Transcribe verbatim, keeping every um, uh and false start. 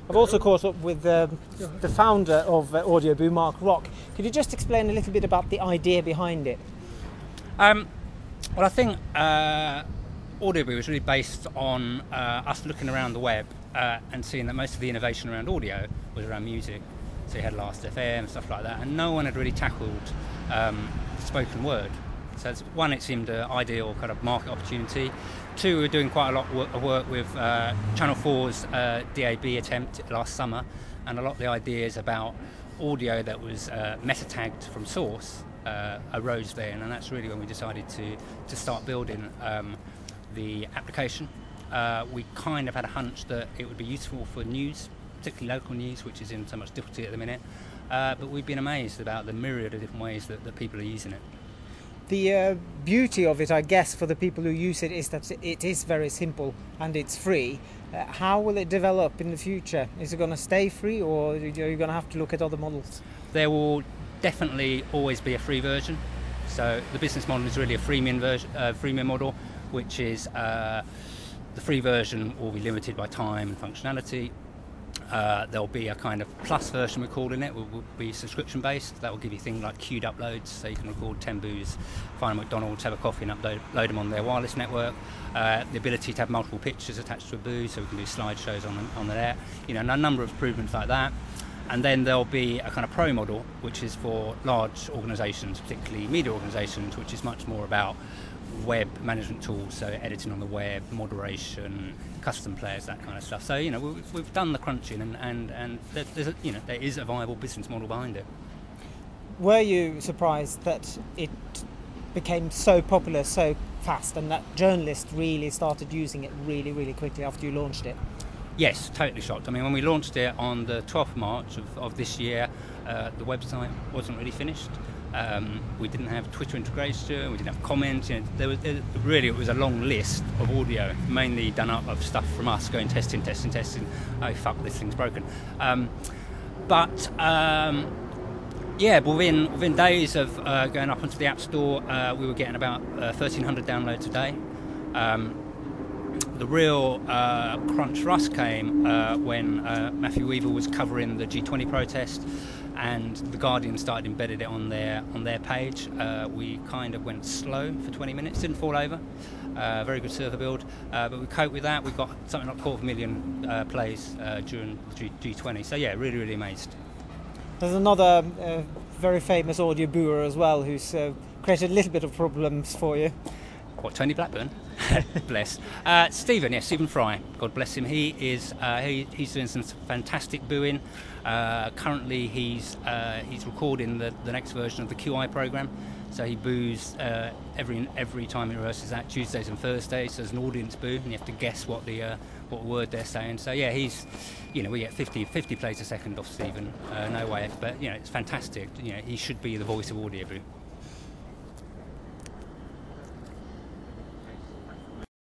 I've also caught up with um, the founder of uh, Audioboo, Mark Rock. Could you just explain a little bit about the idea behind it? Um, well, I think uh, Audioboo was really based on uh, us looking around the web uh, and seeing that most of the innovation around audio was around music. So you had Last F M, stuff like that, and no one had really tackled um, spoken word. So it's, one, it seemed an ideal kind of market opportunity. Two, we were doing quite a lot of work with uh, Channel four's uh, D A B attempt last summer, and a lot of the ideas about audio that was uh, meta-tagged from source uh, arose then, and that's really when we decided to, to start building um, the application. Uh, we kind of had a hunch that it would be useful for news, particularly local news, which is in so much difficulty at the minute. Uh, but we've been amazed about the myriad of different ways that, that people are using it. The uh, beauty of it, I guess, for the people who use it is that it is very simple and it's free. Uh, how will it develop in the future? Is it going to stay free, or are you going to have to look at other models? There will definitely always be a free version. So the business model is really a freemium version, uh, freemium model, which is uh, the free version will be limited by time and functionality. Uh, there'll be a kind of plus version, we're calling it, will, will be subscription based. That will give you things like queued uploads, so you can record ten boos, find a McDonald's, have a coffee and upload load them on their wireless network. Uh, the ability to have multiple pictures attached to a boo, so we can do slideshows on, on there. You know, a number of improvements like that. And then there'll be a kind of pro model, which is for large organisations, particularly media organisations, which is much more about web management tools, so editing on the web, moderation, custom players, that kind of stuff. So, you know, we've, we've done the crunching, and, and, and there's a, you know, there is a viable business model behind it. Were you surprised that it became so popular so fast, and that journalists really started using it really, really quickly after you launched it? Yes, totally shocked. I mean, when we launched it on the twelfth of March of, of this year, uh, the website wasn't really finished. Um, we didn't have Twitter integration, we didn't have comments. You know, there was it, really it was a long list of audio, mainly done up of stuff from us going testing, testing, testing. Oh fuck, this thing's broken. Um, but um, yeah, within within days of uh, going up onto the App Store, uh, we were getting about uh, thirteen hundred downloads a day. Um, The real uh, crunch for us came uh, when uh, Matthew Weaver was covering the G twenty protest, and The Guardian started embedding it on their on their page. Uh, we kind of went slow for twenty minutes, didn't fall over. Uh, very good server build, uh, but we coped with that. We got something like a quarter of a million uh, plays uh, during the G twenty. So yeah, really, really amazed. There's another uh, very famous audiobooer as well who's uh, created a little bit of problems for you. What, Tony Blackburn? Bless. Uh, Stephen, yes, Stephen Fry. God bless him. He is. Uh, he, he's doing some fantastic booing. Uh, currently, he's uh, he's recording the, the next version of the Q I program. So he boos uh, every every time he rehearses that, Tuesdays and Thursdays. So there's an audience boo, and you have to guess what the uh, what word they're saying. So yeah, he's. You know, we get fifty, fifty plays a second off Stephen. Uh, no way, but you know, it's fantastic. You know, he should be the voice of Audioboo.